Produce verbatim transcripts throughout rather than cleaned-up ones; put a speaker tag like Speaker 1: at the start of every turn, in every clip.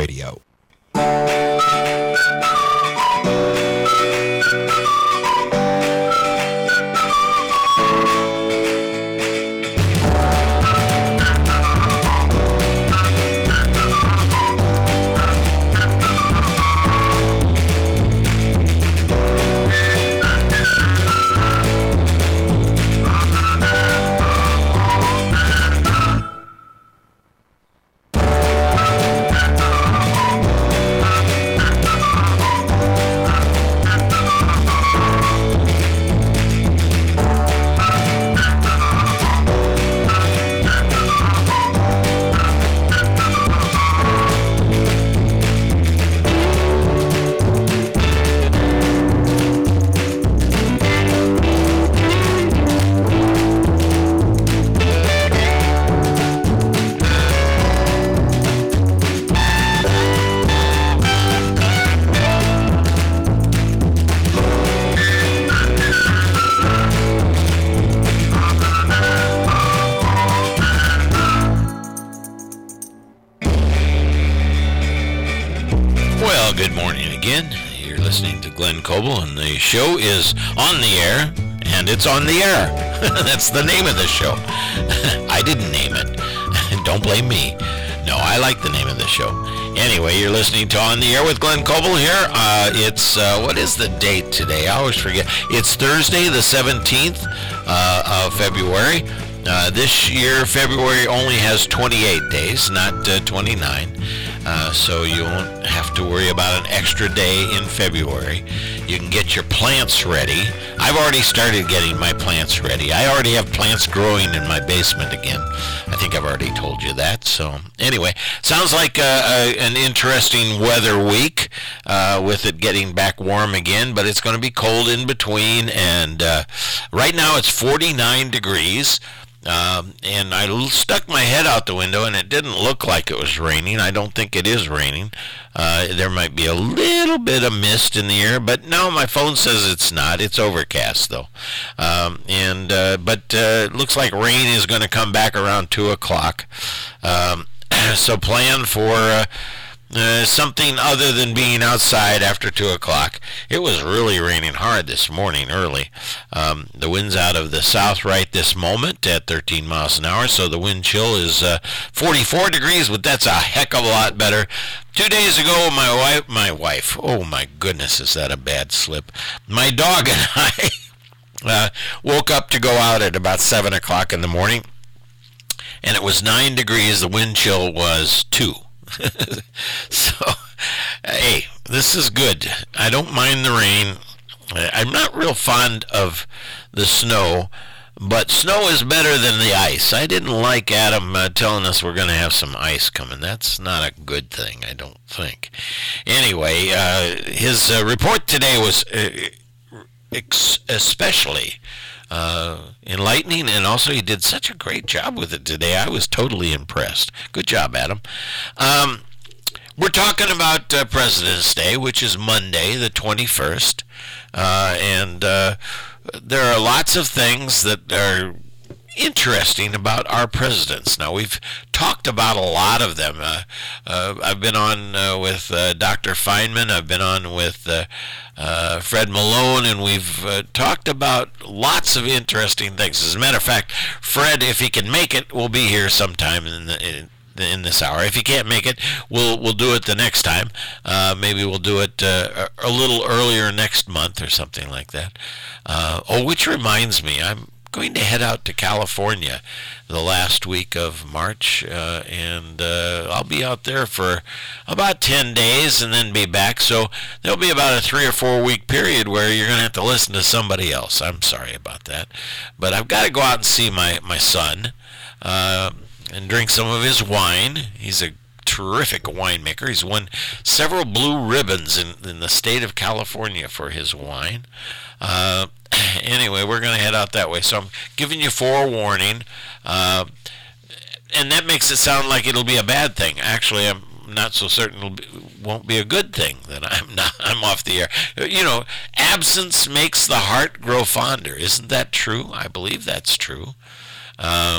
Speaker 1: Radio.
Speaker 2: Glenn Coble, and the show is on the air, and it's on the air. That's the name of the show. I didn't name it. Don't blame me. No, I like the name of the show. Anyway, you're listening to On the Air with Glenn Coble here. Uh, it's, uh, what is the date today? I always forget. It's Thursday, the seventeenth uh, of February. Uh, this year, February only has twenty-eight days, not uh, twenty-nine. Uh, so you won't have to worry about an extra day in February. You can get your plants ready. I've already started getting my plants ready. I already have plants growing in my basement again. I think I've already told you that. So anyway, sounds like uh, uh, an interesting weather week uh, with it getting back warm again, but it's going to be cold in between. And uh, right now it's forty-nine degrees. Um, and I stuck my head out the window, and it didn't look like it was raining. I don't think it is raining. Uh, there might be a little bit of mist in the air, but no, my phone says it's not. It's overcast, though. Um, and uh, But uh, it looks like rain is going to come back around two o'clock. Um, so plan for uh, uh, something other than being outside after two o'clock. It was really raining hard this morning early. Um, the wind's out of the south right this moment at thirteen miles an hour, so the wind chill is uh, forty-four degrees, but that's a heck of a lot better. Two days ago, my wife, my wife, oh my goodness, is that a bad slip? My dog and I uh, woke up to go out at about seven o'clock in the morning, and it was nine degrees. The wind chill was two. So, hey, this is good. I don't mind the rain. I'm not real fond of the snow, but snow is better than the ice. I didn't like Adam uh, telling us we're going to have some ice coming. That's not a good thing, I don't think. Anyway, uh, his uh, report today was uh, ex- especially uh, enlightening, and also he did such a great job with it today. I was totally impressed. Good job, Adam. Um, We're talking about uh, President's Day, which is Monday, the twenty-first, uh, and uh, there are lots of things that are interesting about our presidents. Now, we've talked about a lot of them. Uh, uh, I've been on uh, with uh, Doctor Feynman. I've been on with uh, uh, Fred Malone, and we've uh, talked about lots of interesting things. As a matter of fact, Fred, if he can make it, will be here sometime in the in, in this hour. If you can't make it, we'll we'll do it the next time. Uh, maybe we'll do it uh, a little earlier next month or something like that. Uh, oh, which reminds me, I'm going to head out to California the last week of March, uh, and uh, I'll be out there for about ten days and then be back. So there'll be about a three or four week period where you're going to have to listen to somebody else. I'm sorry about that, but I've got to go out and see my my son. Uh, and drink some of his wine. He's a terrific winemaker. He's won several blue ribbons in, in the state of California for his wine. Uh, anyway, we're going to head out that way. So I'm giving you forewarning. Uh, and that makes it sound like it'll be a bad thing. Actually, I'm not so certain it won't be a good thing that I'm not. I'm off the air. You know, absence makes the heart grow fonder. Isn't that true? I believe that's true. Um,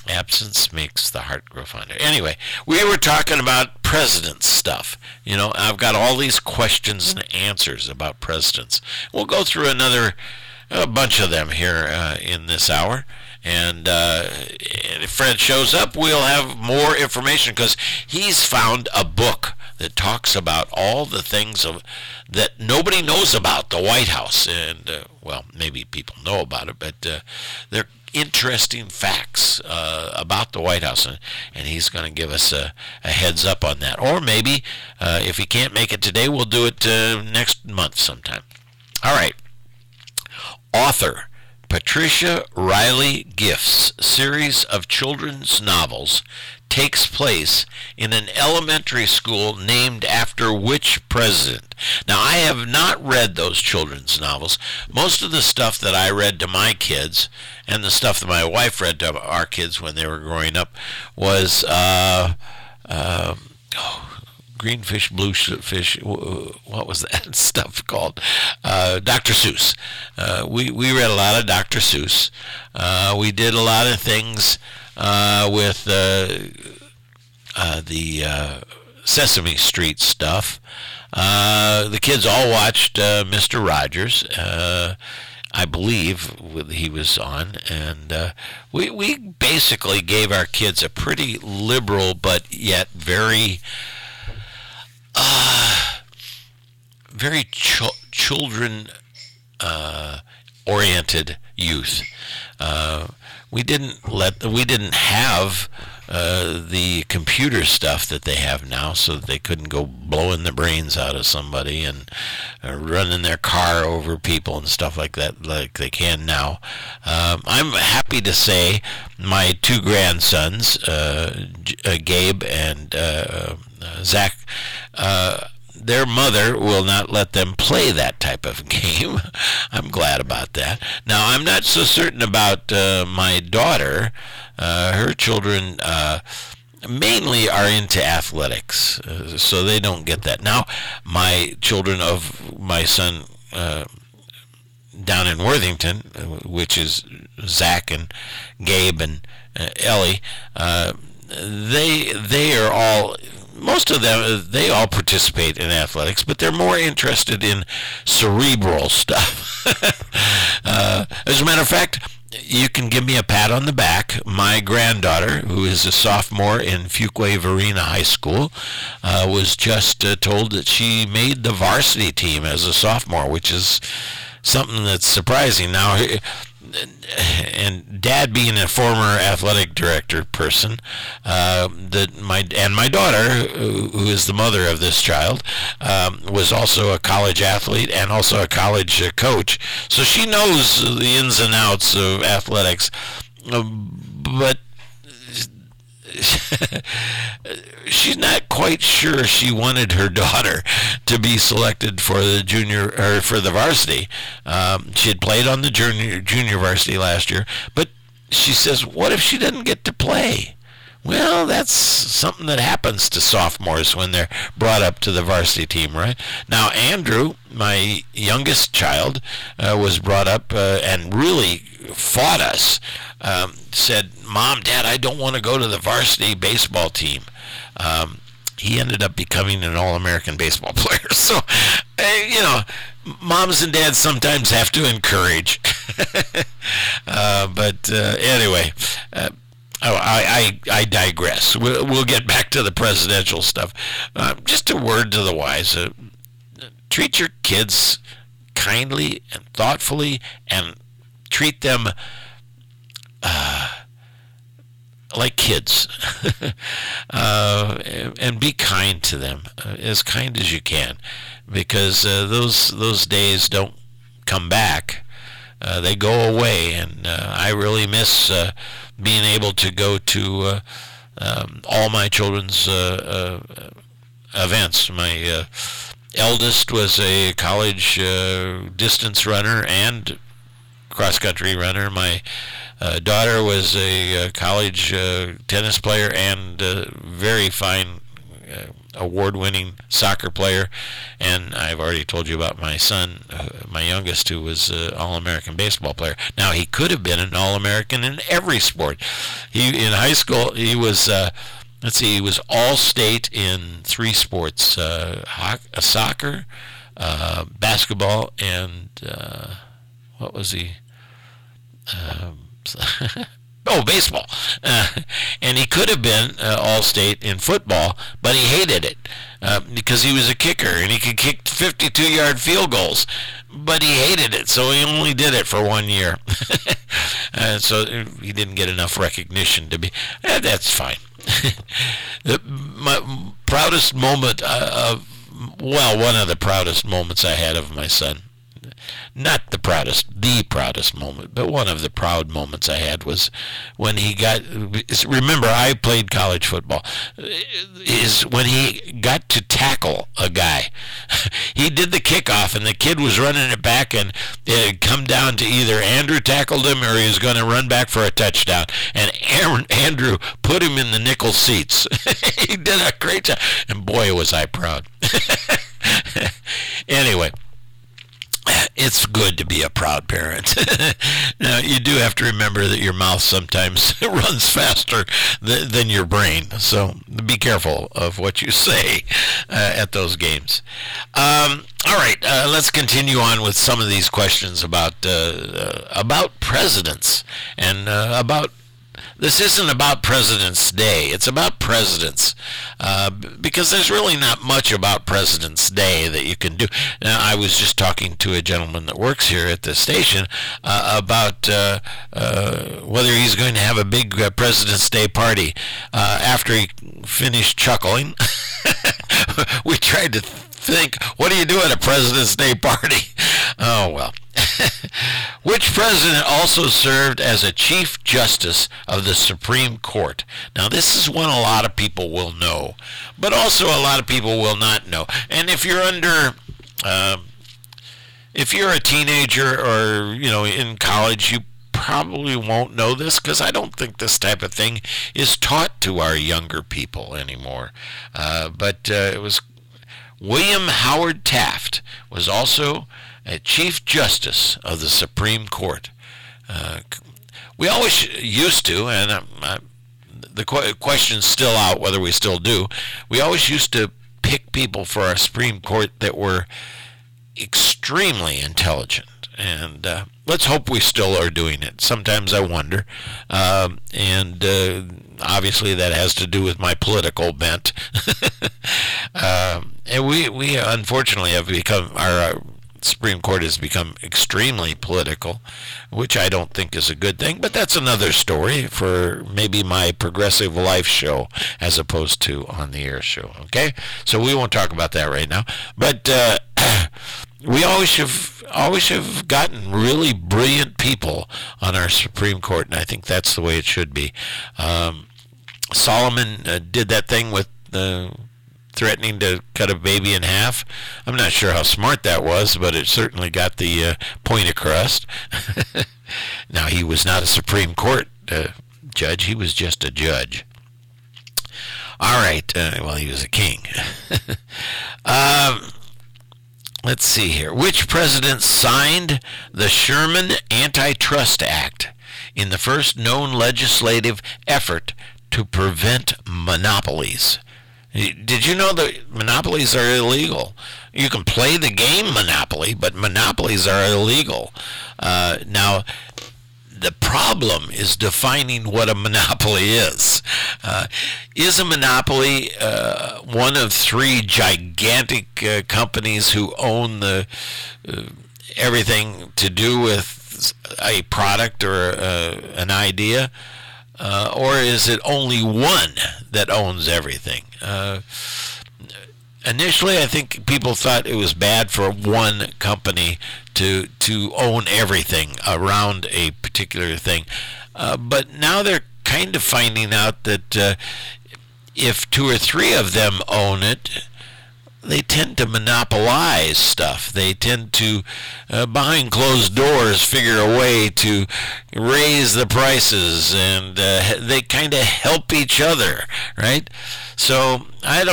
Speaker 2: Absence makes the heart grow fonder. Anyway, we were talking about presidents stuff. You know, I've got all these questions and answers about presidents. We'll go through another a bunch of them here uh, in this hour. And uh, if Fred shows up, we'll have more information because he's found a book that talks about all the things of, that nobody knows about the White House. And, uh, well, maybe people know about it, but uh, they're interesting facts uh, about the White House, and, and he's going to give us a, a heads up on that. Or maybe uh, if he can't make it today, we'll do it uh, next month sometime. All right. Author Patricia Riley Gift's series of children's novels takes place in an elementary school named after which president? Now, I have not read those children's novels. Most of the stuff that I read to my kids and the stuff that my wife read to our kids when they were growing up was uh, uh, oh, green fish, blue fish, what was that stuff called? Uh, Doctor Seuss. Uh, we, we read a lot of Doctor Seuss. Uh, we did a lot of things uh, with uh, uh, the uh, Sesame Street stuff. Uh, the kids all watched uh, Mister Rogers. Uh, I believe he was on, and uh, we we basically gave our kids a pretty liberal but yet very Uh, very ch- children uh, oriented youth. Uh, we didn't let we didn't have uh, the computer stuff that they have now, so that they couldn't go blowing the brains out of somebody and uh, running their car over people and stuff like that, like they can now. Um, I'm happy to say my two grandsons, uh, J- uh, Gabe and uh, uh, Zach, uh, their mother will not let them play that type of game. I'm glad about that. Now, I'm not so certain about uh, my daughter. Uh, her children uh, mainly are into athletics, uh, so they don't get that. Now, my children of my son uh, down in Worthington, which is Zach and Gabe and uh, Ellie, uh, they they are all, most of them, they all participate in athletics, but they're more interested in cerebral stuff. uh, as a matter of fact, you can give me a pat on the back. My granddaughter, who is a sophomore in Fuquay-Varina High School, uh, was just uh, told that she made the varsity team as a sophomore, which is something that's surprising. Now, and Dad being a former athletic director person, uh, that my and my daughter, who is the mother of this child, um, was also a college athlete and also a college uh, coach. So she knows the ins and outs of athletics, uh, but she's not quite sure she wanted her daughter to be selected for the junior or for the varsity. Um, she had played on the junior junior varsity last year, but she says, "What if she doesn't get to play?" Well, that's something that happens to sophomores when they're brought up to the varsity team, right? Now, Andrew, my youngest child, uh, was brought up uh, and really fought us. Um, said, "Mom, Dad, I don't want to go to the varsity baseball team." Um, he ended up becoming an All-American baseball player. So, uh, you know, moms and dads sometimes have to encourage. uh, but uh, anyway, uh, Oh, I, I, I digress. We'll, we'll get back to the presidential stuff. Uh, just a word to the wise. Uh, treat your kids kindly and thoughtfully, and treat them uh, like kids. uh, and, and be kind to them, uh, as kind as you can, because uh, those those days don't come back. Uh, they go away, and uh, I really miss uh, being able to go to uh, um, all my children's uh, uh, events. My uh, eldest was a college uh, distance runner and cross-country runner. My uh, daughter was a uh, college uh, tennis player and uh, very fine uh, award-winning soccer player, and I've already told you about my son, uh, my youngest, who was an All-American baseball player. Now, he could have been an All-American in every sport. He in high school, he was, uh, let's see, he was All-State in three sports, uh, hockey, uh, soccer, uh, basketball, and uh, what was he? Um, oh, baseball. Uh, and he could have been uh, All-State in football, but he hated it uh, because he was a kicker and he could kick fifty-two-yard field goals, but he hated it, so he only did it for one year. uh, so he didn't get enough recognition to be. Eh, that's fine. the, my proudest moment uh, of, well, one of the proudest moments I had of my son. Not the proudest, the proudest moment, but one of the proud moments I had was when he got, remember I played college football, is when he got to tackle a guy. He did the kickoff and the kid was running it back and it had come down to either Andrew tackled him or he was going to run back for a touchdown. And Aaron, Andrew put him in the nickel seats. He did a great job. And boy, was I proud. Anyway. It's good to be a proud parent. Now, you do have to remember that your mouth sometimes runs faster th- than your brain, so be careful of what you say uh, at those games. Um, all right, uh, let's continue on with some of these questions about uh, uh, about presidents and uh, about. This isn't about President's Day. It's about presidents, uh, because there's really not much about President's Day that you can do. Now, I was just talking to a gentleman that works here at the station uh, about uh, uh, whether he's going to have a big uh, President's Day party. Uh, after he finished chuckling, we tried to think, what do you do at a President's Day party? Oh, well. Which president also served as a Chief Justice of the Supreme Court? Now, this is one a lot of people will know, but also a lot of people will not know. And if you're under, um, if you're a teenager or, you know, in college, you probably won't know this because I don't think this type of thing is taught to our younger people anymore. Uh, but uh, it was William Howard Taft was also a Chief Justice of the Supreme Court. Uh, we always used to, and I, I, the qu- question's still out whether we still do, we always used to pick people for our Supreme Court that were extremely intelligent. And uh, let's hope we still are doing it. Sometimes I wonder. Um, and uh, obviously that has to do with my political bent. um, and we, we unfortunately have become, our uh, Supreme Court has become extremely political, which I don't think is a good thing, but that's another story for maybe my Progressive Life show as opposed to On the Air show, okay? So we won't talk about that right now, but uh, we always have always have gotten really brilliant people on our Supreme Court, and I think that's the way it should be. Um, Solomon uh, did that thing with the uh, threatening to cut a baby in half. I'm not sure how smart that was, but it certainly got the uh, point across. Now, he was not a Supreme Court uh, judge. He was just a judge. All right. Uh, well, he was a king. um, let's see here. Which president signed the Sherman Antitrust Act in the first known legislative effort to prevent monopolies? Did you know that monopolies are illegal? You can play the game Monopoly, but monopolies are illegal. Uh, now, the problem is defining what a monopoly is. Uh, is a monopoly uh, one of three gigantic uh, companies who own the uh, everything to do with a product or uh, an idea? Uh, or is it only one that owns everything? Uh, initially, I think people thought it was bad for one company to to own everything around a particular thing. Uh, but now they're kind of finding out that uh, if two or three of them own it, they tend to monopolize stuff. They tend to, uh, behind closed doors, figure a way to raise the prices, and uh, they kind of help each other, right? So, I don't know.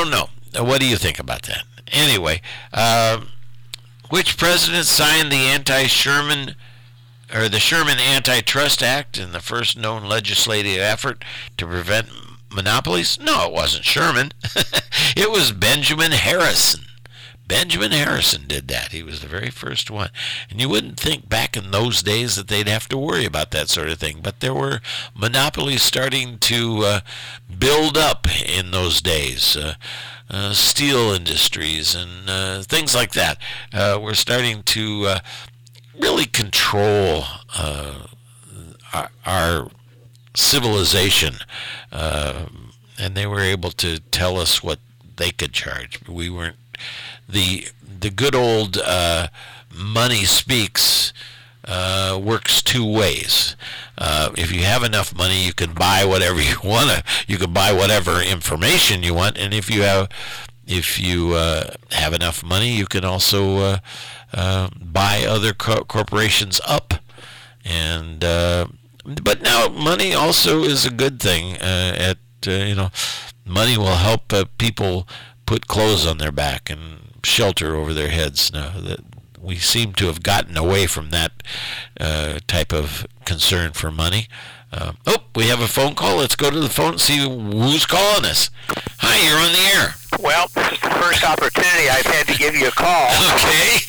Speaker 2: what do you think about that? Anyway, uh, which president signed the anti-Sherman or the Sherman Antitrust Act in the first known legislative effort to prevent monopolies? No, it wasn't Sherman. It was Benjamin Harrison. Benjamin Harrison did that. He was the very first one. And you wouldn't think back in those days that they'd have to worry about that sort of thing. But there were monopolies starting to uh, build up in those days. Uh, uh, steel industries and uh, things like that uh, were starting to uh, really control uh, our, our civilization. Uh, and they were able to tell us what they could charge. We weren't The the good old uh, money speaks uh, works two ways. Uh, if you have enough money, you can buy whatever you want. You can buy whatever information you want, and if you have if you uh, have enough money, you can also uh, uh, buy other co- corporations up. And uh, but now money also is a good thing. Uh, at uh, you know, money will help uh, people put clothes on their back and shelter over their heads. Now that we seem to have gotten away from that uh, type of concern for money. Uh, oh, we have a phone call. Let's go to the phone and see who's calling us. Hi, you're on the air.
Speaker 1: Well, this is the first opportunity I've had to give you a call.
Speaker 2: Okay.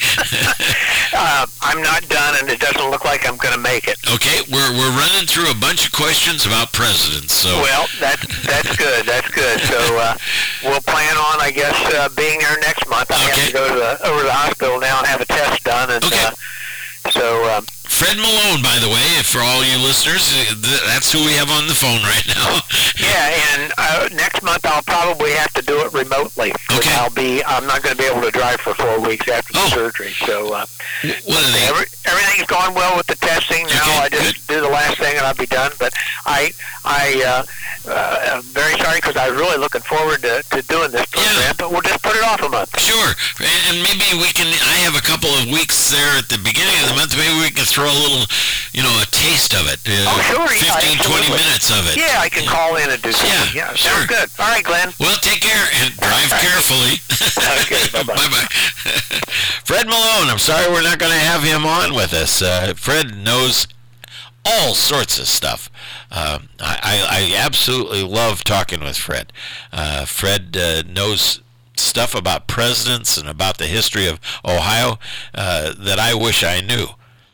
Speaker 1: uh, I'm not done, and it doesn't look like I'm going to make it.
Speaker 2: Okay, we're we're running through a bunch of questions about presidents. So
Speaker 1: well, that's that's good. That's good. So uh, we'll plan on, I guess, uh, being there next month. I
Speaker 2: okay.
Speaker 1: have to go to the, over to the hospital now and have a test done, and
Speaker 2: okay.
Speaker 1: uh, so. Um,
Speaker 2: Fred Malone, by the way, for all you listeners, that's who we have on the phone right now.
Speaker 1: Yeah, and uh, next month I'll probably have to do it remotely.
Speaker 2: Okay.
Speaker 1: I'll be, I'm not going to be able to drive for four weeks after the
Speaker 2: oh.
Speaker 1: surgery. So uh,
Speaker 2: what are they?
Speaker 1: Every, everything's going well with the testing now.
Speaker 2: Okay,
Speaker 1: I just
Speaker 2: good.
Speaker 1: do the last thing and I'll be done. But I, I, uh, uh, I'm very sorry because I was really looking forward to, to doing this program.
Speaker 2: Yeah.
Speaker 1: But we'll just put it off a month.
Speaker 2: Sure, and maybe we can. I have a couple of weeks there at the beginning of the month. Maybe we can throw a little, you know, a taste of it. Uh,
Speaker 1: oh, sure.
Speaker 2: fifteen,
Speaker 1: yeah,
Speaker 2: twenty minutes of it.
Speaker 1: Yeah, I can call in and do something.
Speaker 2: Yeah,
Speaker 1: Yeah,
Speaker 2: sure.
Speaker 1: sounds good. All right, Glenn.
Speaker 2: Well, take care and drive carefully.
Speaker 1: Okay, bye-bye.
Speaker 2: Bye-bye. Fred Malone, I'm sorry we're not going to have him on with us. Uh, Fred knows all sorts of stuff. Um, I, I, I absolutely love talking with Fred. Uh, Fred uh, knows stuff about presidents and about the history of Ohio uh, that I wish I knew.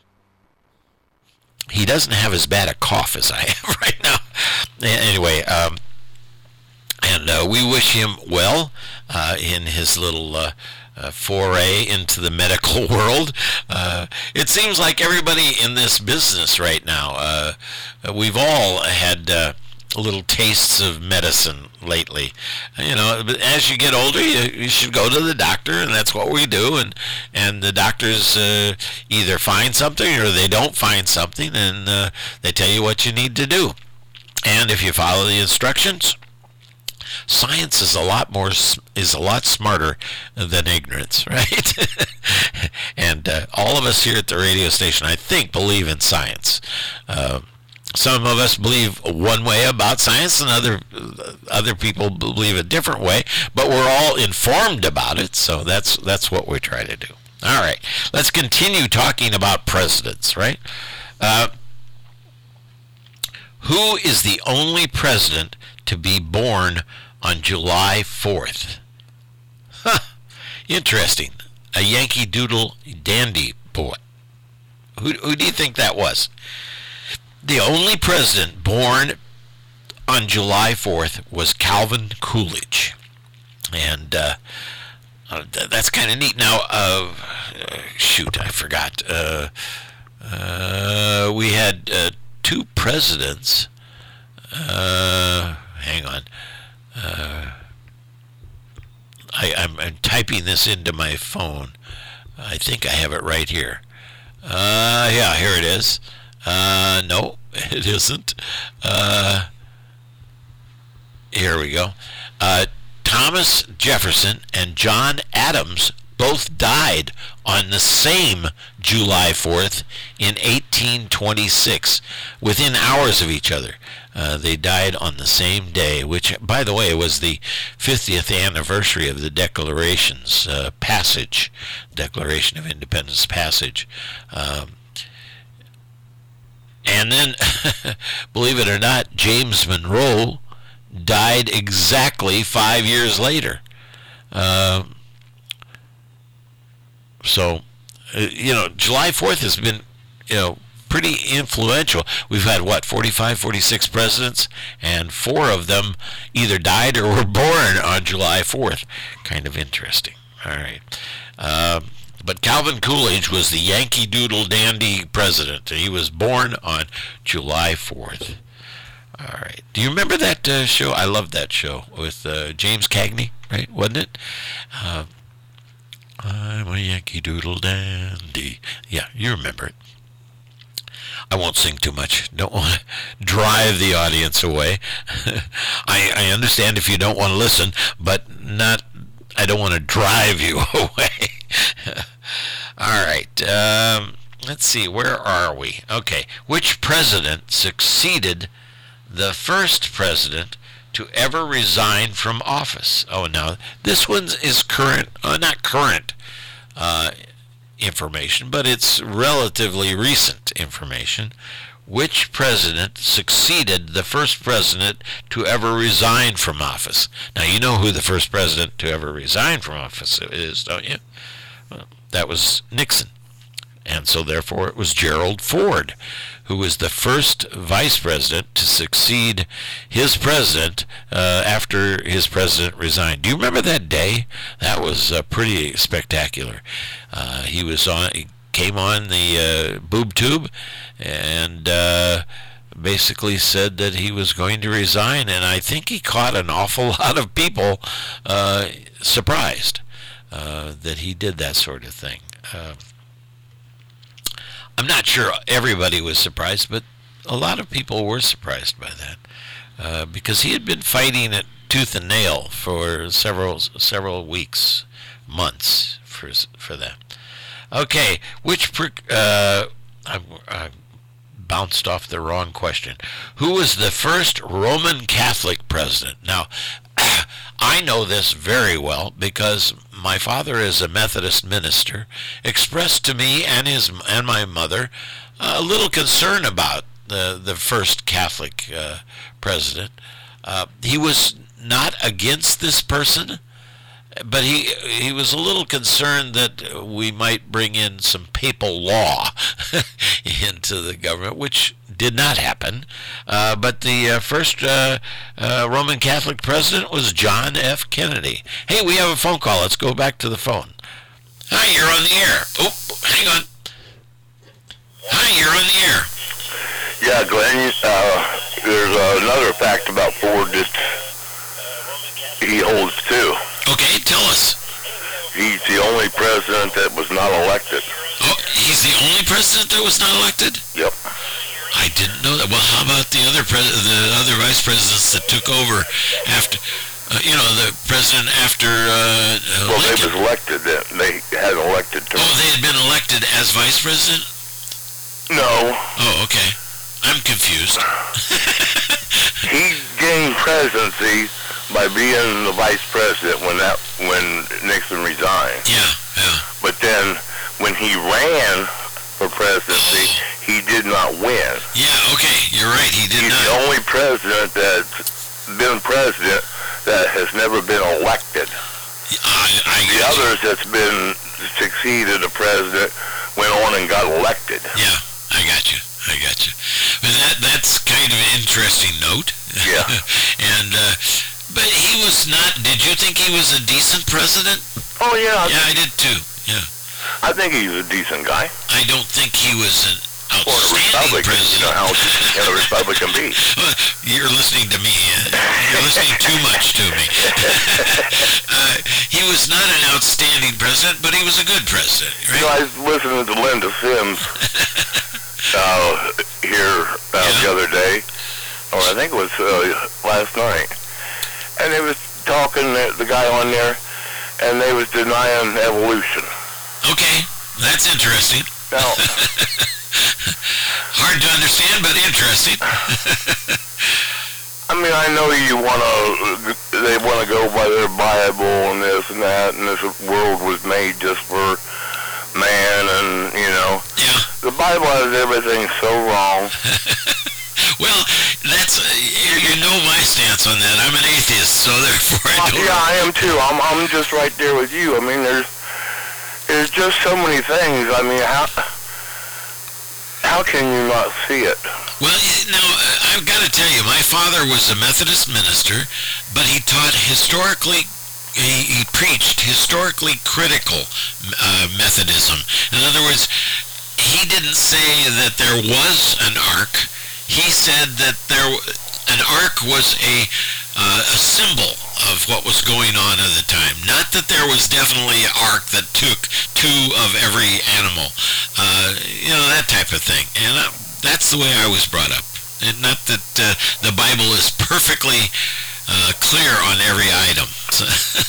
Speaker 2: He doesn't have as bad a cough as I have right now. Anyway, um, and uh, we wish him well uh, in his little uh, uh, foray into the medical world. Uh, it seems like everybody in this business right now, uh, we've all had uh, little tastes of medicine lately. You know, but as you get older, you, you should go to the doctor, and that's what we do. And and the doctors uh, either find something or they don't find something, and uh, they tell you what you need to do. And if you follow the instructions, science is a lot more is a lot smarter than ignorance, right? And uh, all of us here at the radio station, I think, believe in science. Uh, some of us believe one way about science, and other other people believe a different way. But we're all informed about it, so that's that's what we try to do. All right, let's continue talking about presidents, right? Uh, Who is the only president to be born on July fourth? Huh. Interesting. A Yankee Doodle dandy boy. Who, who do you think that was? The only president born on July fourth was Calvin Coolidge. And uh, uh, th- that's kind of neat. Now, uh, shoot, I forgot. Uh, uh, we had... Uh, two presidents. Uh, hang on. Uh, I, I'm, I'm typing this into my phone. I think I have it right here. Uh, yeah, here it is. Uh, no, it isn't. Uh, here we go. Uh, Thomas Jefferson and John Adams both died on the same July fourth in eighteen twenty-six, within hours of each other. Uh, they died on the same day, which, by the way, was the fiftieth anniversary of the Declaration's uh, passage, Declaration of Independence passage. Um, and then, believe it or not, James Monroe died exactly five years later. Um, so, uh, you know, July fourth has been, you know, pretty influential. We've had, what, forty-five, forty-six presidents, and four of them either died or were born on July fourth. Kind of interesting. All right. Um, but Calvin Coolidge was the Yankee Doodle Dandy president. He was born on July fourth. All right. Do you remember that uh, show? I loved that show with uh, James Cagney, right? Wasn't it? Uh, I'm a Yankee Doodle Dandy. Yeah, you remember it. I won't sing too much. Don't want to drive the audience away. I, I understand if you don't want to listen, but not. I don't want to drive you away. All right. Um, let's see. Where are we? Okay. Which president succeeded the first president to ever resign from office? Oh, now this one is current. Uh, not current. Uh, information, but it's relatively recent information. Which president succeeded the first president to ever resign from office? Now, you know who the first president to ever resign from office is, don't you? Well, that was Nixon. And so, therefore, it was Gerald Ford, who was the first vice president to succeed his president uh, after his president resigned. Do you remember that day? That was uh, pretty spectacular. Uh, he was on, he came on the uh, boob tube and uh, basically said that he was going to resign, and I think he caught an awful lot of people uh, surprised uh, that he did that sort of thing. Uh, I'm not sure everybody was surprised, but a lot of people were surprised by that uh, because he had been fighting it tooth and nail for several several weeks, months for for that. Okay, which uh, I, I bounced off the wrong question. Who was the first Roman Catholic president? Now, I know this very well because my father, as a Methodist minister, expressed to me and his and my mother a little concern about the the first Catholic uh, president. Uh, he was not against this person, but he he was a little concerned that we might bring in some papal law into the government, which did not happen. Uh, but the uh, first uh, uh, Roman Catholic president was John F. Kennedy. Hey, we have a phone call. Let's go back to the phone. Hi, you're on the air. Oh, hang on. Hi, you're on the air.
Speaker 3: Yeah, Glenn, uh, there's uh, another fact about Ford that he holds too.
Speaker 2: Okay, tell us.
Speaker 3: He's the only president that was not elected.
Speaker 2: Oh, he's the only president that was not elected?
Speaker 3: Yep.
Speaker 2: I didn't know that. Well, how about the other pres- the other vice presidents that took over after, uh, you know, the president after uh,
Speaker 3: Well,
Speaker 2: Lincoln?
Speaker 3: they was elected. They had elected to.
Speaker 2: Oh, they had been elected as vice president?
Speaker 3: No.
Speaker 2: Oh, okay. I'm confused.
Speaker 3: He gained presidency by being the vice president when that when Nixon resigned.
Speaker 2: Yeah, yeah.
Speaker 3: But then when he ran for presidency,
Speaker 2: Oh.
Speaker 3: he did not win.
Speaker 2: Yeah, okay. You're right. He did
Speaker 3: He's
Speaker 2: not.
Speaker 3: the only president that's been president that has never been elected.
Speaker 2: I, I
Speaker 3: The
Speaker 2: got you.
Speaker 3: others that's been succeeded a president went on and got elected.
Speaker 2: Yeah, I got you. I got you. But that that's kind of an interesting note.
Speaker 3: Yeah.
Speaker 2: and uh, but he was not. Did you think he was a decent president?
Speaker 3: Oh yeah,
Speaker 2: Yeah, I did too. Yeah.
Speaker 3: I think he's a decent guy.
Speaker 2: I don't think he was an
Speaker 3: Or a
Speaker 2: outstanding
Speaker 3: Republican, you
Speaker 2: president.
Speaker 3: know how decent can a Republican be?
Speaker 2: Well, you're listening to me. You're listening too much to me. uh, he was not an outstanding president, but he was a good president,
Speaker 3: You know,
Speaker 2: right?
Speaker 3: I was listening to Linda Sims uh, here uh,
Speaker 2: Yeah.
Speaker 3: the other day, or I think it was uh, last night, and they was talking, uh, the guy on there, and they was denying evolution.
Speaker 2: Okay, that's interesting.
Speaker 3: Now,
Speaker 2: Hard to understand, but interesting.
Speaker 3: I mean, I know you want to, they want to go by their Bible and this and that, and this world was made just for man, and, you know.
Speaker 2: Yeah.
Speaker 3: The Bible has everything so wrong.
Speaker 2: Well, that's, uh, you, you know my stance on that. I'm an atheist, so therefore I don't...
Speaker 3: Yeah, I am too. I'm, I'm just right there with you. I mean, there's, there's just so many things. I mean, how, how can you not see it?
Speaker 2: Well, now, I've got to tell you, my father was a Methodist minister, but he taught historically, he, he preached historically critical uh, Methodism. In other words, he didn't say that there was an ark. He said that there, an ark was a, uh, a symbol of what was going on at the time. Not that there was definitely an ark that took two of every animal, uh, you know, that type of thing. And uh, that's the way I was brought up. And not that uh, the Bible is perfectly uh, clear on every item. So,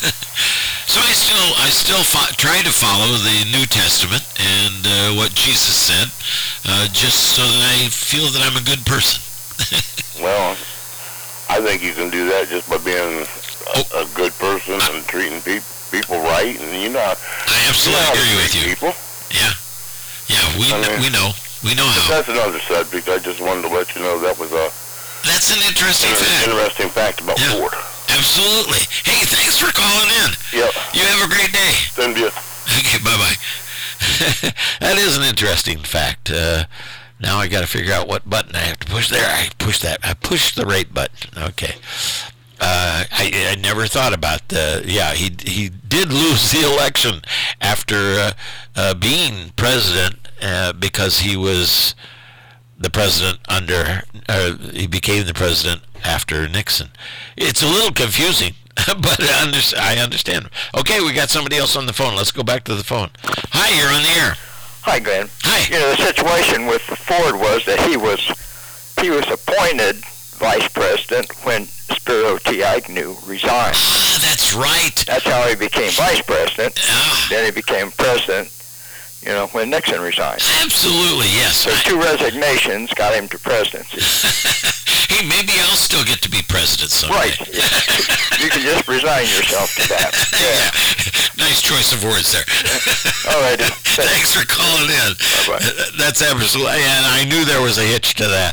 Speaker 2: so I still I still fo- try to follow the New Testament and uh, what Jesus said, uh, just so that I feel that I'm a good person.
Speaker 3: Well, I think you can do that just by being a,
Speaker 2: oh.
Speaker 3: a good person and treating pe- people right, and you know.
Speaker 2: I absolutely
Speaker 3: you know
Speaker 2: agree with you.
Speaker 3: People.
Speaker 2: Yeah, yeah, we
Speaker 3: I
Speaker 2: kn-
Speaker 3: mean,
Speaker 2: we know. We know how.
Speaker 3: That's another subject. I just wanted to let you know that was a
Speaker 2: That's an interesting
Speaker 3: an
Speaker 2: fact.
Speaker 3: interesting fact about
Speaker 2: Yeah.
Speaker 3: Ford.
Speaker 2: Absolutely. Hey, thanks for calling in.
Speaker 3: Yep.
Speaker 2: You have a great day.
Speaker 3: Send you.
Speaker 2: Okay, bye-bye. That is an interesting fact. Uh, now I got to figure out what button I have to push. There, I pushed that. I pushed the right button. Okay. Uh, I, I never thought about the, yeah, he he did lose the election after uh, uh, being president uh, because he was the president under, uh, he became the president after Nixon. It's a little confusing, but I, under, I understand. Okay, we got somebody else on the phone. Let's go back to the phone. Hi, you're on the air.
Speaker 4: Hi, Glenn.
Speaker 2: Hi.
Speaker 4: You know, the situation with Ford was that he was he was appointed vice president when Spiro T. Agnew resigned.
Speaker 2: Ah, that's right.
Speaker 4: That's how he became vice president.
Speaker 2: Ah.
Speaker 4: Then he became president, you know, when Nixon resigned.
Speaker 2: Absolutely, yes.
Speaker 4: So two resignations got him to presidency.
Speaker 2: Hey, maybe I'll still get to be president someday.
Speaker 4: Right. You can just resign yourself to that.
Speaker 2: Yeah. Nice choice of words there.
Speaker 4: All right.
Speaker 2: Thanks for calling in.
Speaker 4: Bye-bye.
Speaker 2: That's absolutely, and I knew there was a hitch to that.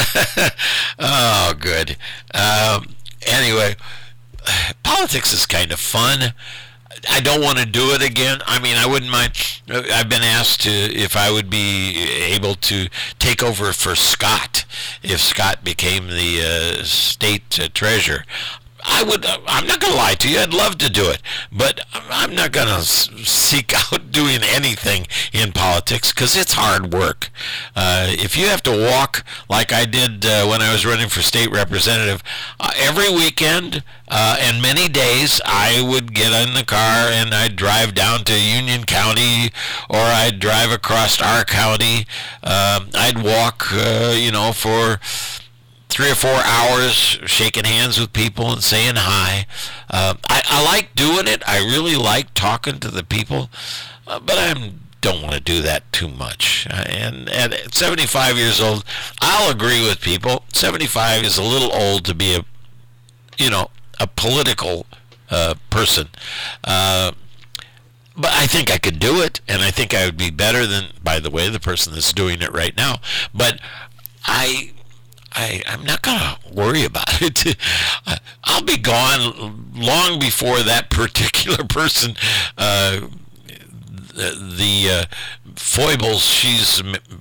Speaker 2: Oh, good. Um, anyway, politics is kind of fun. I don't want to do it again. I mean, I wouldn't mind. I've been asked to if I would be able to take over for Scott if Scott became the uh, state uh, treasurer. I would. I'm not going to lie to you. I'd love to do it, but I'm not going to seek out doing anything in politics because it's hard work. Uh, if you have to walk like I did uh, when I was running for state representative, uh, every weekend uh, and many days, I would get in the car and I'd drive down to Union County, or I'd drive across our county. Um, I'd walk, uh, you know, for three or four hours shaking hands with people and saying hi. Uh, I, I like doing it. I really like talking to the people, uh, but I don't want to do that too much. Uh, and at seventy-five years old, I'll agree with people. seventy-five is a little old to be a, you know, a political uh, person. Uh, but I think I could do it, and I think I would be better than, by the way, the person that's doing it right now. But I... I, I'm not going to worry about it. I'll be gone long before that particular person, uh, the, the uh, foibles she's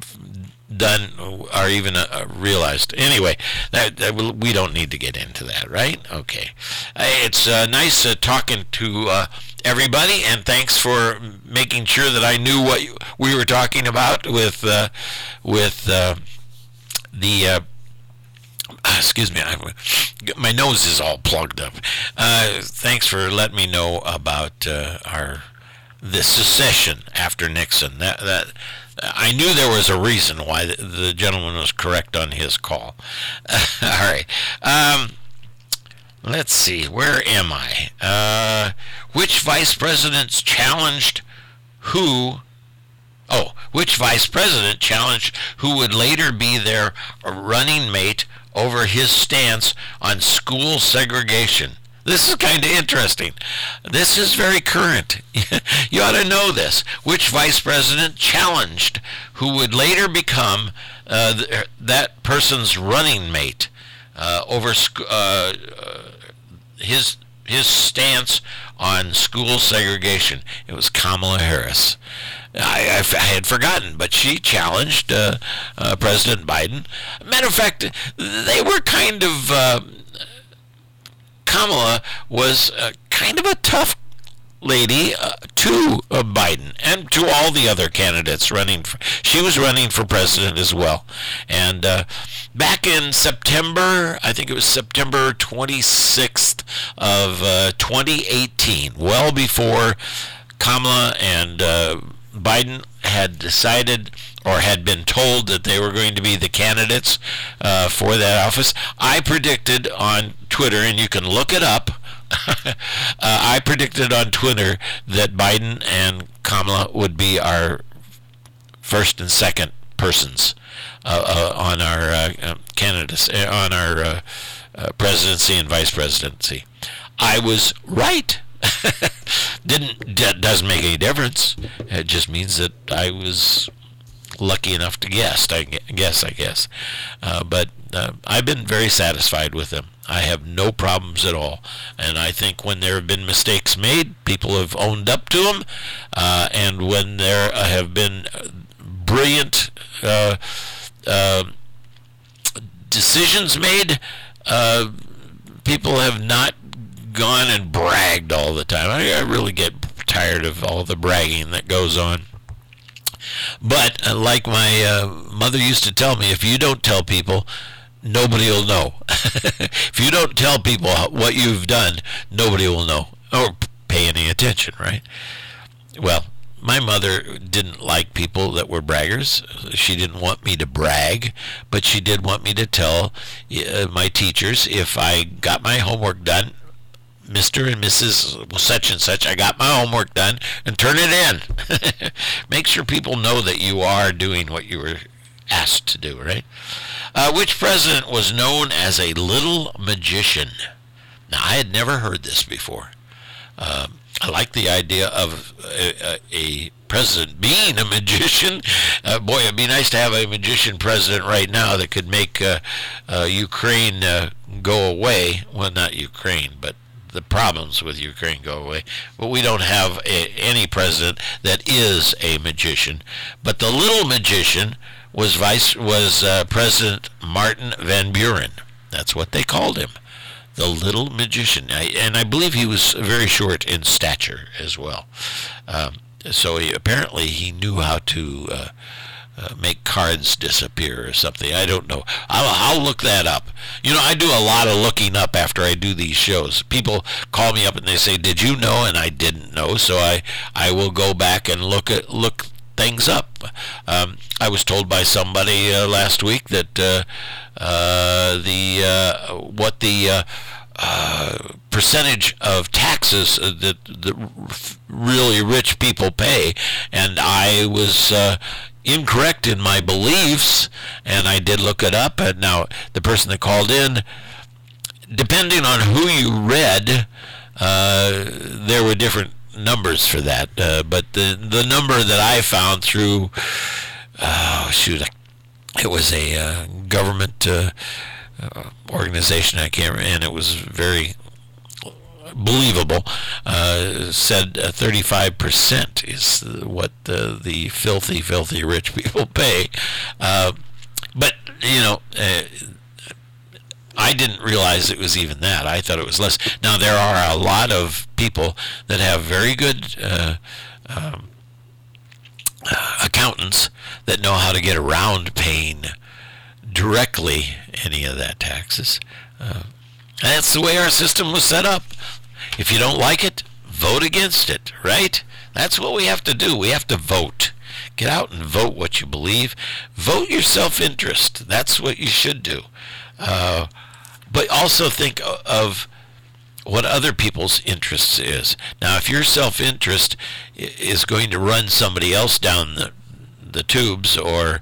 Speaker 2: done are even uh, realized. Anyway, that, that we don't need to get into that, right? Okay. It's uh, nice uh, talking to uh, everybody, and thanks for making sure that I knew what we were talking about with, uh, with uh, the... Uh, Excuse me, I, my nose is all plugged up. Uh, thanks for letting me know about uh, our the secession after Nixon. That that I knew there was a reason why the, the gentleman was correct on his call. All right. Um, let's see. Where am I? Uh, which vice presidents challenged who? Oh, which vice president challenged who would later be their running mate over his stance on school segregation. This is kind of interesting. This is very current. You ought to know this. Which vice president challenged who would later become uh, th- that person's running mate uh, over sc- uh, uh, his his stance on school segregation? It was Kamala Harris. I, I, I had forgotten, but she challenged uh, uh, President Biden. Matter of fact, they were kind of... Uh, Kamala was uh, kind of a tough lady uh, to uh, Biden and to all the other candidates running. For, she was running for president as well. And uh, back in September, I think it was September twenty-sixth of uh, twenty eighteen, well before Kamala and uh, Biden had decided or had been told that they were going to be the candidates uh, for that office, I predicted on Twitter, and you can look it up, uh, I predicted on Twitter that Biden and Kamala would be our first and second persons uh, uh, on our uh, candidates, on our uh, uh, presidency and vice presidency. I was right. Didn't that doesn't make any difference. It just means that I was lucky enough to guess. I guess I guess, uh, but uh, I've been very satisfied with them. I have no problems at all, and I think when there have been mistakes made, people have owned up to them, uh, and when there have been brilliant uh, uh, decisions made, uh, people have not gone and bragged all the time. I, I really get tired of all the bragging that goes on. But uh, like my uh, mother used to tell me, if you don't tell people, nobody will know. If you don't tell people what you've done, nobody will know or pay any attention, right? Well, my mother didn't like people that were braggers. She didn't want me to brag, but she did want me to tell uh, my teachers if I got my homework done, Mister and Missus such and such, I got my homework done, and turn it in. Make sure people know that you are doing what you were asked to do, right? Uh, which president was known as a little magician? Now, I had never heard this before. Um, I like the idea of a, a, a president being a magician. Uh, boy, it'd be nice to have a magician president right now that could make uh, uh, Ukraine uh, go away. Well, not Ukraine, but the problems with Ukraine go away. But we don't have a, any president that is a magician. But the little magician was vice was uh, President Martin Van Buren. That's what they called him, the little magician. I, and I believe he was very short in stature as well. Um, so he, apparently he knew how to uh, uh, make cards disappear or something. I don't know. I'll, I'll look that up. You know, I do a lot of looking up after I do these shows. People call me up and they say, "Did you know?" And I didn't know. So I, I will go back and look at look things up. Um, I was told by somebody uh, last week that uh, uh, the uh, what the uh, uh, percentage of taxes uh, that the really rich people pay, and I was uh, incorrect in my beliefs, and I did look it up. And now the person that called in, depending on who you read, uh, there were different numbers for that, uh, but the the number that I found through oh shoot it was a uh, government uh, uh, organization, I can't remember, and it was very believable, uh, said uh, thirty-five percent is what the, the filthy filthy rich people pay, uh, but you know uh, I didn't realize it was even that. I thought it was less. Now, there are a lot of people that have very good uh, um, accountants that know how to get around paying directly any of that taxes. Uh, that's the way our system was set up. If you don't like it, vote against it, right? That's what we have to do. We have to vote. Get out and vote what you believe. Vote your self-interest. That's what you should do. Uh, but also think of what other people's interests is. Now, if your self-interest is going to run somebody else down the, the tubes, or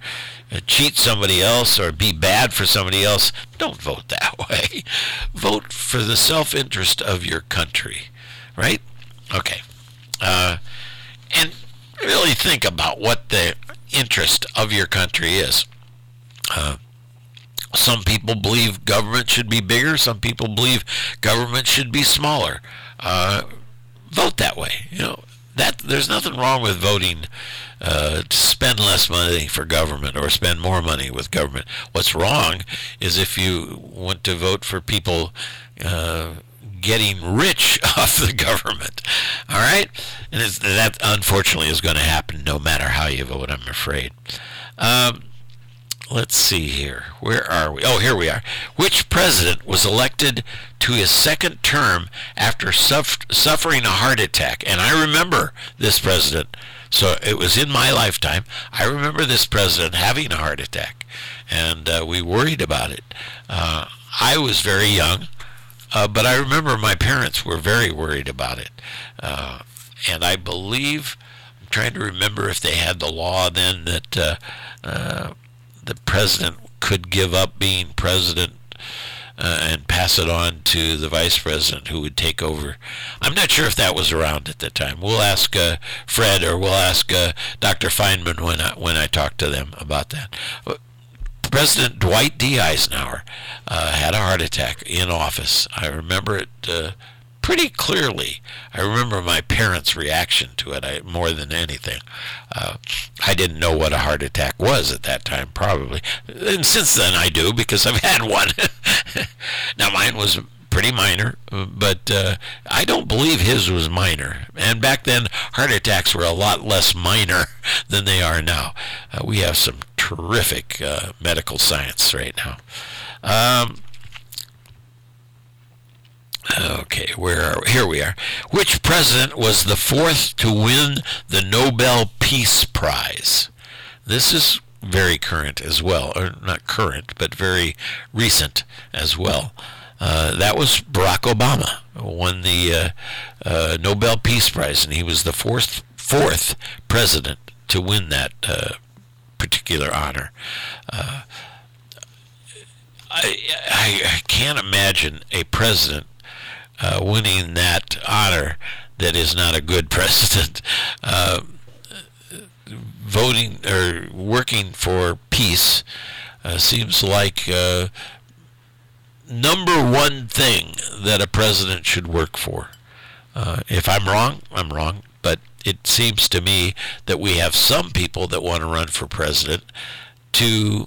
Speaker 2: uh, cheat somebody else or be bad for somebody else, don't vote that way. Vote for the self-interest of your country, right? Okay. Uh, and really think about what the interest of your country is. Uh, some people believe government should be bigger. Some people believe government should be smaller. Uh, vote that way. You know, that there's nothing wrong with voting uh, to spend less money for government or spend more money with government. What's wrong is if you want to vote for people uh, getting rich off the government. All right? And it's, that, unfortunately, is going to happen no matter how you vote, I'm afraid. Um, let's see here. Where are we? Oh, here we are. Which president was elected to his second term after suff- suffering a heart attack? And I remember this president. So it was in my lifetime. I remember this president having a heart attack, and uh, we worried about it. Uh, I was very young, uh, but I remember my parents were very worried about it. Uh, and I believe, I'm trying to remember if they had the law then that uh, uh, the president could give up being president Uh, and pass it on to the vice president who would take over. I'm not sure if that was around at the time. We'll ask uh, Fred or we'll ask uh, Doctor Feynman when I, when I talk to them about that. President Dwight D. Eisenhower uh, had a heart attack in office. I remember it uh, pretty clearly. I remember my parents' reaction to it I, more than anything. Uh, I didn't know what a heart attack was at that time, probably. And since then I do, because I've had one. Now, mine was pretty minor, but uh, I don't believe his was minor. And back then, heart attacks were a lot less minor than they are now. Uh, we have some terrific uh, medical science right now. Um, Okay, where are we? Here we are. Which president was the fourth to win the Nobel Peace Prize? This is very current as well, or not current, but very recent as well. Uh, that was Barack Obama, won the uh, uh, Nobel Peace Prize, and he was the fourth fourth president to win that uh, particular honor. Uh, I, I I can't imagine a president Uh, winning that honor that is not a good president. Uh, voting or working for peace uh, seems like uh, number one thing that a president should work for. Uh, if I'm wrong, I'm wrong, but it seems to me that we have some people that want to run for president to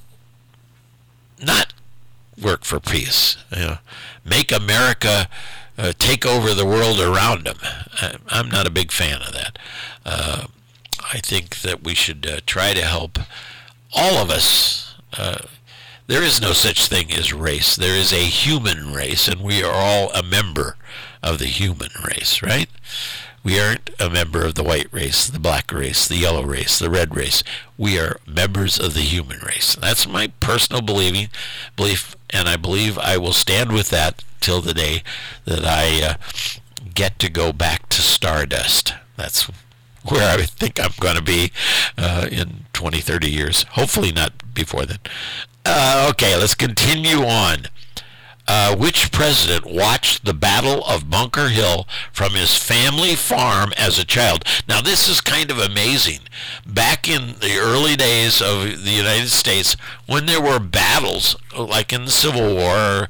Speaker 2: not work for peace. You know, make America Uh, take over the world around them. I, I'm not a big fan of that. Uh, I think that we should uh, try to help all of us. Uh, there is no such thing as race. There is a human race, and we are all a member of the human race, right? We aren't a member of the white race, the black race, the yellow race, the red race. We are members of the human race. That's my personal believing belief, and I believe I will stand with that till the day that I uh, get to go back to stardust. That's where I think I'm going to be uh, in twenty, thirty years. Hopefully not before then. Uh, okay, let's continue on. Uh, which president watched the Battle of Bunker Hill from his family farm as a child? Now, this is kind of amazing. Back in the early days of the United States, when there were battles, like in the Civil War, or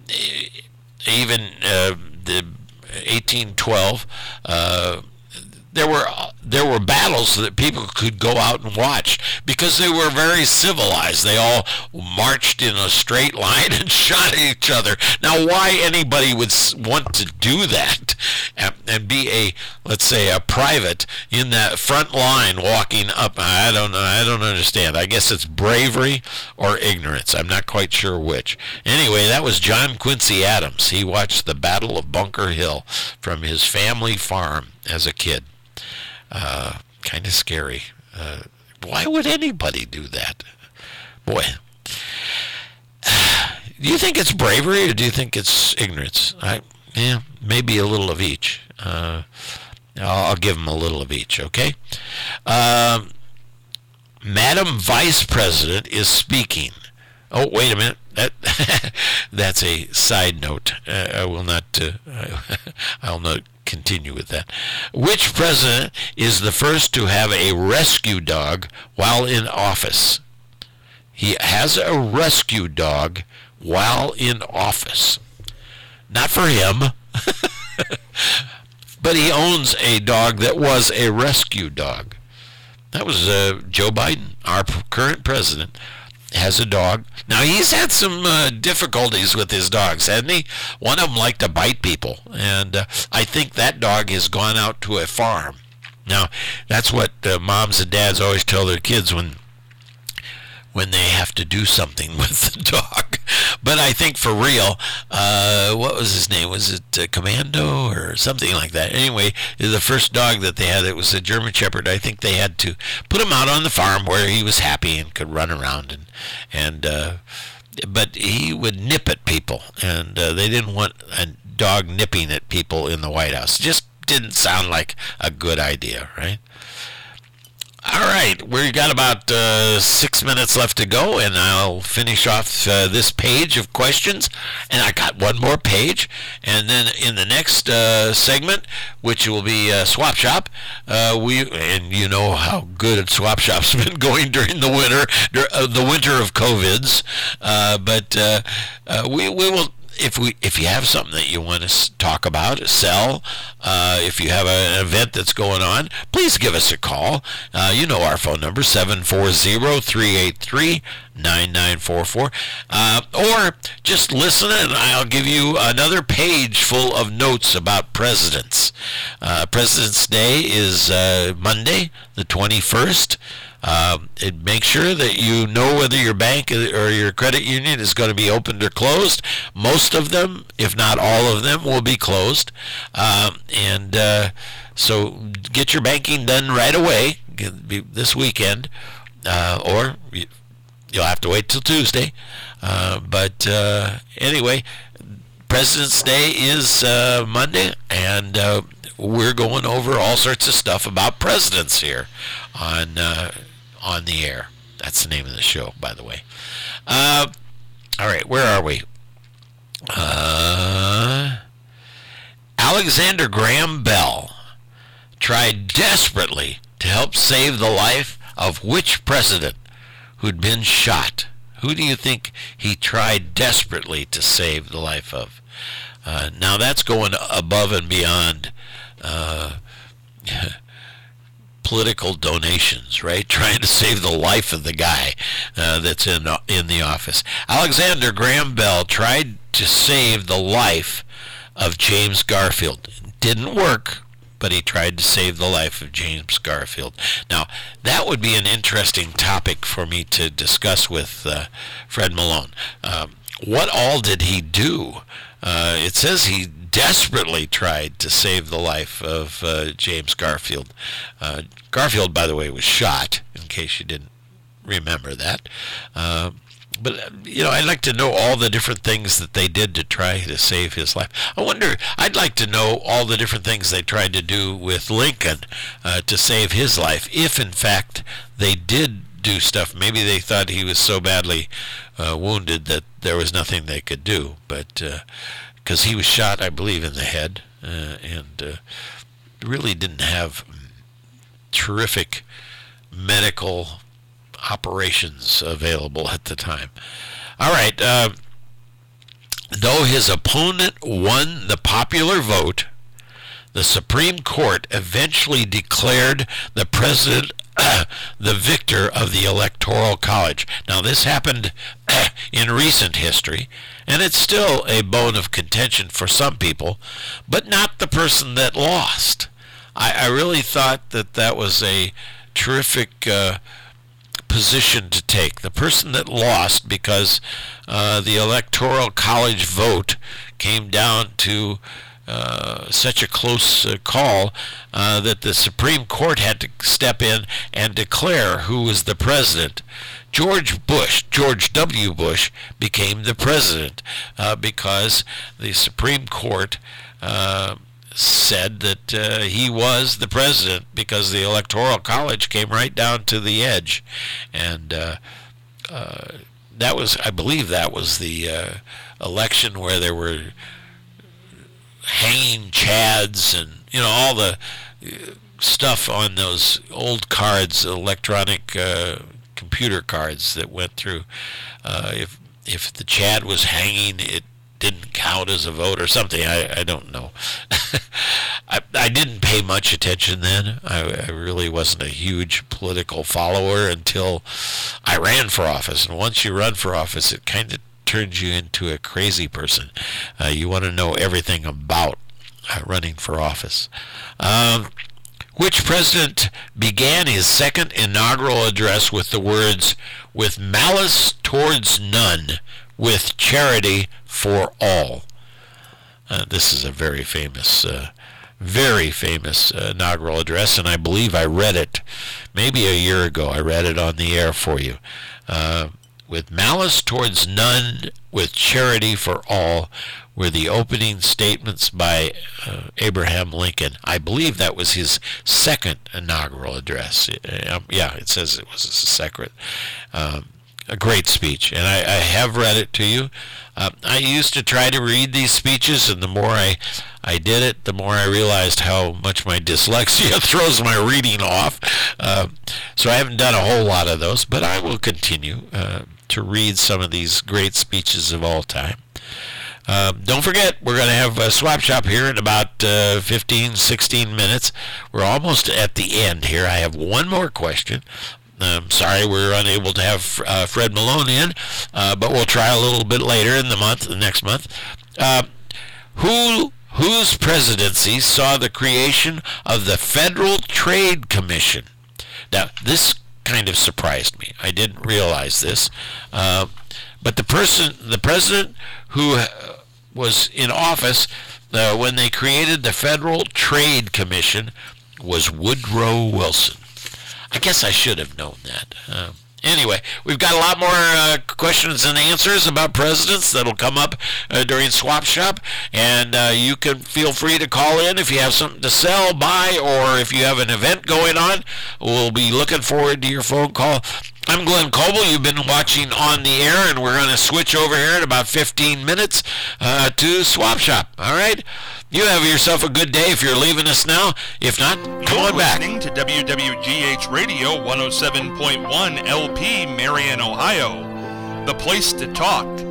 Speaker 2: even uh, the eighteen twelve, uh, there were there were battles that people could go out and watch because they were very civilized. They all marched in a straight line and shot at each other. Now, why anybody would want to do that and, and be a, let's say, a private in that front line walking up, I don't know. I don't understand. I guess it's bravery or ignorance. I'm not quite sure which. Anyway, that was John Quincy Adams. He watched the Battle of Bunker Hill from his family farm as a kid. Uh, kind of scary. Uh, why would anybody do that? Boy. Do you think it's bravery or do you think it's ignorance? I, yeah, maybe a little of each. Uh, I'll, I'll give them a little of each, okay? Um, Madam Vice President is speaking. Oh, wait a minute. That that's a side note. Uh, I will not. Uh, I will not continue with that. Which president is the first to have a rescue dog while in office? He has a rescue dog while in office. Not for him, but he owns a dog that was a rescue dog. That was uh, Joe Biden, our current president, has a dog. Now, he's had some uh, difficulties with his dogs, hasn't he? One of them liked to bite people, and uh, I think that dog has gone out to a farm. Now, that's what uh, moms and dads always tell their kids when when they have to do something with the dog. But I think for real, uh, what was his name? Was it uh, Commando or something like that? Anyway, the first dog that they had, it was a German Shepherd. I think they had to put him out on the farm where he was happy and could run around. and and uh, But he would nip at people, and uh, they didn't want a dog nipping at people in the White House. It just didn't sound like a good idea, right? All right, we've got about uh, six minutes left to go, and I'll finish off uh, this page of questions. And I got one more page, and then in the next uh, segment, which will be uh, Swap Shop, uh, we and you know how good Swap Shop's been going during the winter, uh, the winter of COVIDs. Uh, but uh, uh, we we will. If we, if you have something that you want to talk about, sell, uh, if you have a, an event that's going on, please give us a call. Uh, you know our phone number, seven four zero, three eight three, nine nine four four. Uh, or just listen and I'll give you another page full of notes about presidents. Uh, President's Day is uh, Monday, the twenty-first. Um, it, make sure that you know whether your bank or your credit union is going to be opened or closed. Most of them, if not all of them, will be closed. Um, and uh, so get your banking done right away this weekend, uh, or you'll have to wait till Tuesday. Uh, but uh, anyway, President's Day is uh, Monday, and uh, we're going over all sorts of stuff about presidents here on uh, on the air. That's the name of the show, by the way. Uh, all right, where are we? Uh, Alexander Graham Bell tried desperately to help save the life of which president who'd been shot? Who do you think he tried desperately to save the life of? Uh, now that's going above and beyond uh, political donations, right? Trying to save the life of the guy uh, that's in in the office. Alexander Graham Bell tried to save the life of James Garfield. It didn't work, but he tried to save the life of James Garfield. Now, that would be an interesting topic for me to discuss with uh, Fred Malone. Um, what all did he do? Uh, it says he desperately tried to save the life of uh, James Garfield. Uh, Garfield, by the way, was shot, in case you didn't remember that. Uh, but, you know, I'd like to know all the different things that they did to try to save his life. I wonder, I'd like to know all the different things they tried to do with Lincoln uh, to save his life, if, in fact, they did do stuff. Maybe they thought he was so badly uh, wounded that there was nothing they could do. But, because uh, he was shot, I believe, in the head, uh, and uh, really didn't have terrific medical operations available at the time. All right. Uh, though his opponent won the popular vote, the Supreme Court eventually declared the president uh, the victor of the Electoral College. Now, this happened uh, in recent history, and it's still a bone of contention for some people, but not the person that lost. I, I really thought that that was a terrific uh, position to take. The person that lost, because uh, the Electoral College vote came down to uh, such a close uh, call uh, that the Supreme Court had to step in and declare who was the president. George Bush, George W. Bush, became the president uh, because the Supreme Court uh, said that uh, he was the president because the Electoral College came right down to the edge. And uh, uh, that was, I believe that was the uh, election where there were hanging chads and, you know, all the stuff on those old cards, electronic uh, computer cards that went through. Uh, if if the chad was hanging, it didn't count as a vote or something. I, I don't know. I, I didn't pay much attention then. I, I really wasn't a huge political follower until I ran for office. And once you run for office, it kind of turns you into a crazy person. Uh, you want to know everything about uh, running for office. Um, which president began his second inaugural address with the words, "With malice towards none, with charity for all"? Uh, this is a very famous, uh, very famous uh, inaugural address, and I believe I read it maybe a year ago. I read it on the air for you. Uh, with malice towards none, with charity for all, were the opening statements by uh, Abraham Lincoln. I believe that was his second inaugural address. Uh, yeah, it says it was his second. Um, a great speech, and I, I have read it to you. Uh, I used to try to read these speeches, and the more I, I did it, the more I realized how much my dyslexia throws my reading off. Uh, so I haven't done a whole lot of those, but I will continue uh, to read some of these great speeches of all time. Um, don't forget, we're going to have a swap shop here in about uh, fifteen, sixteen minutes. We're almost at the end here. I have one more question. I'm sorry we're unable to have uh, Fred Malone in, uh, but we'll try a little bit later in the month, the next month. Uh, who whose presidency saw the creation of the Federal Trade Commission? Now, this kind of surprised me. I didn't realize this, uh, but the person, the president who uh, was in office uh, when they created the Federal Trade Commission was Woodrow Wilson. I guess I should have known that. Uh, anyway, we've got a lot more uh, questions and answers about presidents that'll come up uh, during Swap Shop, and uh, you can feel free to call in if you have something to sell, buy, or if you have an event going on. We'll be looking forward to your phone call. I'm Glenn Coble. You've been watching On the Air, and we're going to switch over here in about fifteen minutes uh, to Swap Shop. All right? You have yourself a good day if you're leaving us now. If not, come on back.
Speaker 5: You're listening to W W G H Radio one oh seven point one L P, Marion, Ohio. The place to talk